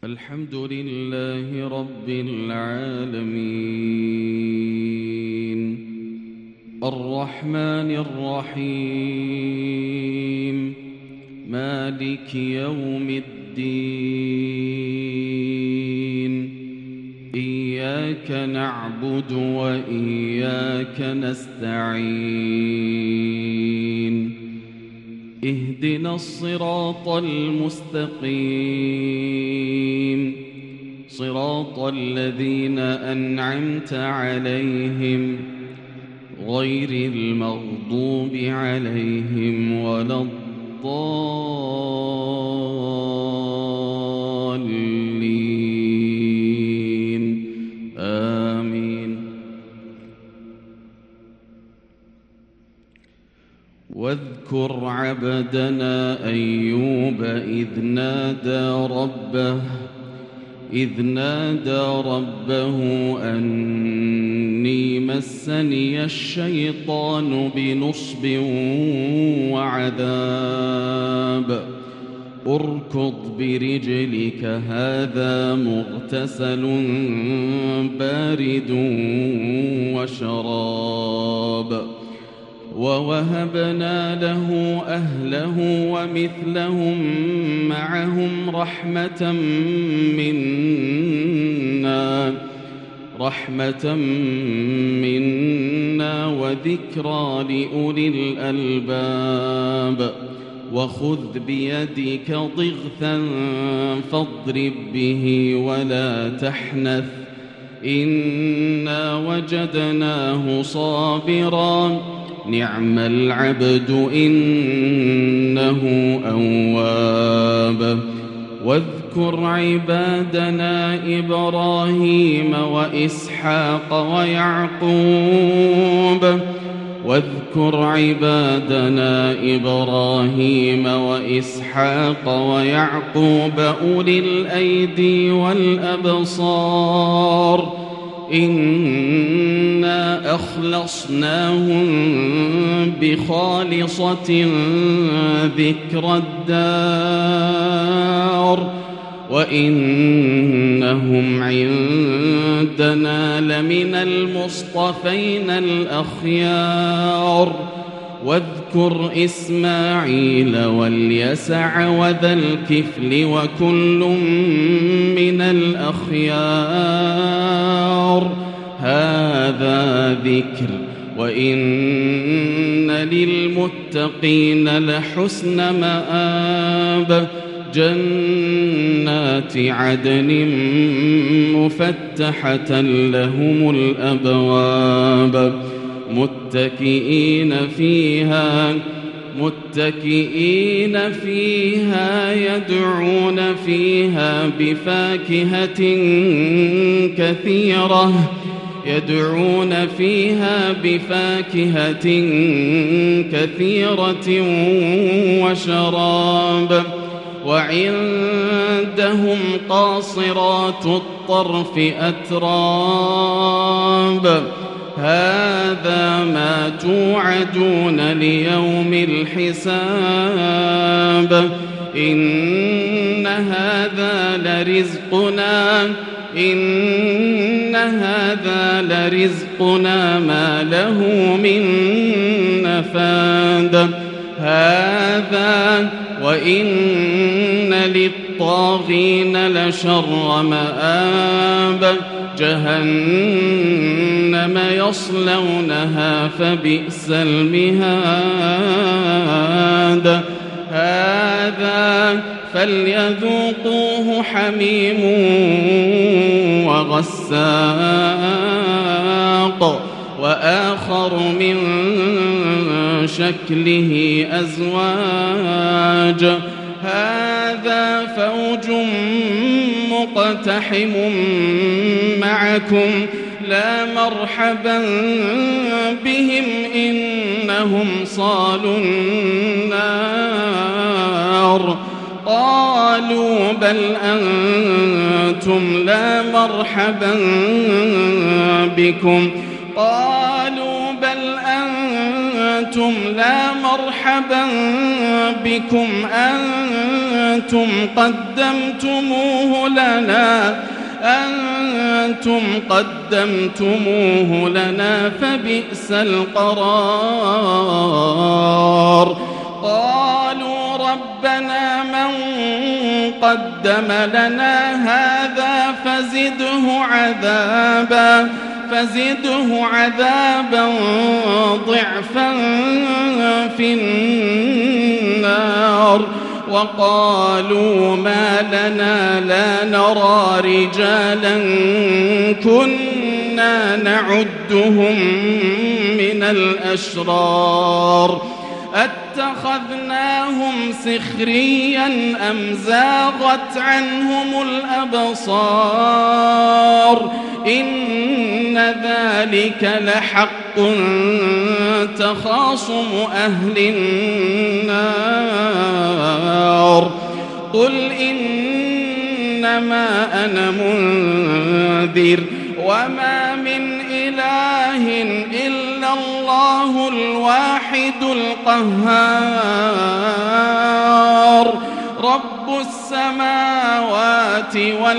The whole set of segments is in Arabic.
الحمد لله رب العالمين الرحمن الرحيم مالك يوم الدين إياك نعبد وإياك نستعين اهدنا الصراط المستقيم صراط الذين أنعمت عليهم غير المغضوب عليهم ولا الضالين آمين. واذكر عبدنا أيوب إذ نادى ربه أني مسني الشيطان بنصب وعذاب اركض برجلك هذا مغتسل بارد وشراب ووهبنا له أهله ومثلهم معهم رحمة منا وذكرى لأولي الألباب. وخذ بيدك ضغثا فاضرب به ولا تحنث إنا وجدناه صابرا نعم العبد إنه أواب. واذكر عبادنا إبراهيم وإسحاق ويعقوب أولي الأيدي والأبصار إنا أخلصناهم بخالصة ذكر الدار وإنهم عندنا لمن المصطفين الأخيار. واذكر إسماعيل واليسع وذا الكفل وكل من الأخيار هذا ذكر وإن للمتقين لحسن مآب. جنات عدن مفتحة لهم الأبواب متكئين فيها يدعون فيها بفاكهة كثيرة وشراب. وعندهم قاصرات الطرف أتراب هذا ما توعدون ليوم الحساب. إن هذا لرزقنا ما له من نفاد. هذا وإن للطاغين لشر مآب. جهنم يصلونها فبئس المهاد. هذا فليذوقوه حميم وغساق وآخر من شكله أزواج. هذا فوج مقتحم معكم لا مرحبا بهم إنهم صالوا النار. قالوا بل أنتم لا مرحبا بكم أنتم لا مرحبا بكم أنتم قدمتموه لنا فبئس القرار. قالوا ربنا من قدم لنا هذا فزده عذابا ضعفا في النار. وقالوا ما لنا لا نرى رجالا كنا نعدهم من الأشرار أتخذناهم سخريا أم زاغت عنهم الأبصار إن ذلك لحق تخاصم أهل النار. قل إنما أنا منذر وما من إله إلا الله الواحد القهار رب السماوات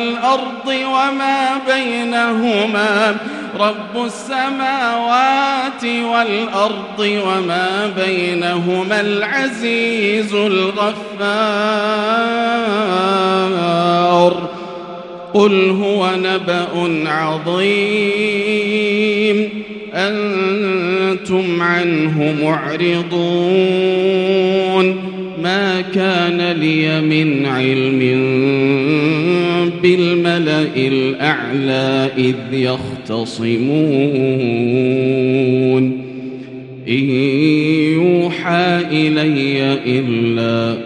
والأرض وما بينهما العزيز الغفار. قل هو نبأ عظيم أنتم عنه معرضون. ما كان لي من علم بالملأ الأعلى إذ يختصمون إن يوحى إلي إلا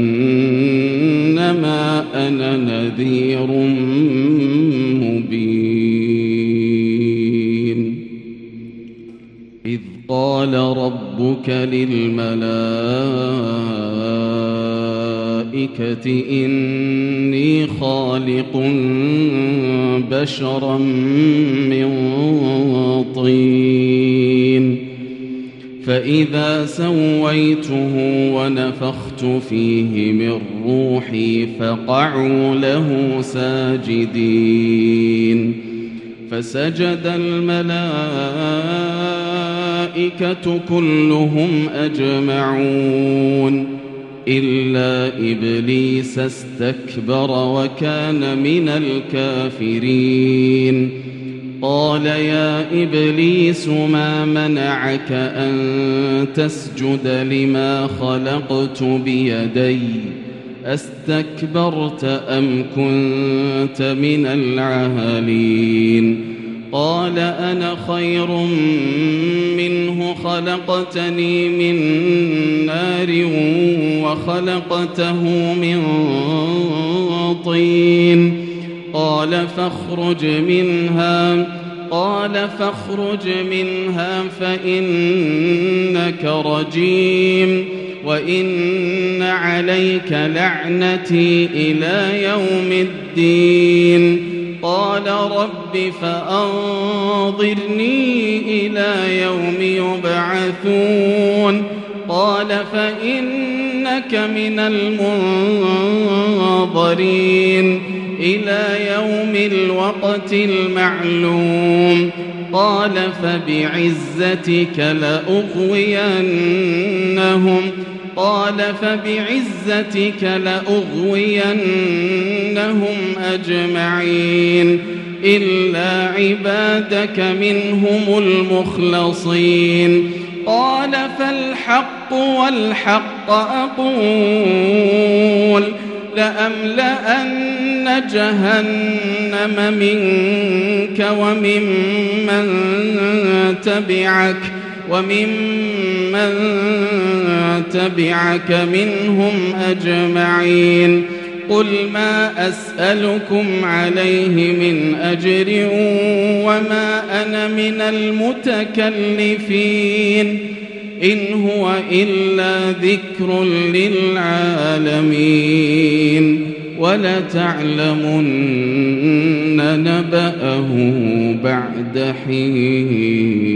أنما أنا نذير مبين. إذ قال ربك للملائكة إني خالق بشرا من طين فإذا سويته ونفخت فيه من روحي فقعوا له ساجدين. فسجد الملائكة كلهم أجمعون إلا إبليس استكبر وكان من الكافرين. قال يا إبليس ما منعك أن تسجد لما خلقت بيدي أستكبرت أم كنت من العالين؟ قال أنا خير منه خلقتني من نار وخلقته من طين. قال فاخرج منها فإنك رجيم وإن عليك لعنتي إلى يوم الدين. قال رب فأنظرني إلى يوم يبعثون. قال فإنك من المنظرين إلى يوم الوقت المعلوم. قال فبعزتك لأغوينهم أجمعين إلا عبادك منهم المخلصين. قال فالحق والحق أقول لأملأن جهنم منك وممن تبعك منهم أجمعين. قل ما أسألكم عليه من أجر وما أنا من المتكلفين إن هو إلا ذكر للعالمين. ولتعلمن نبأه بعد حين.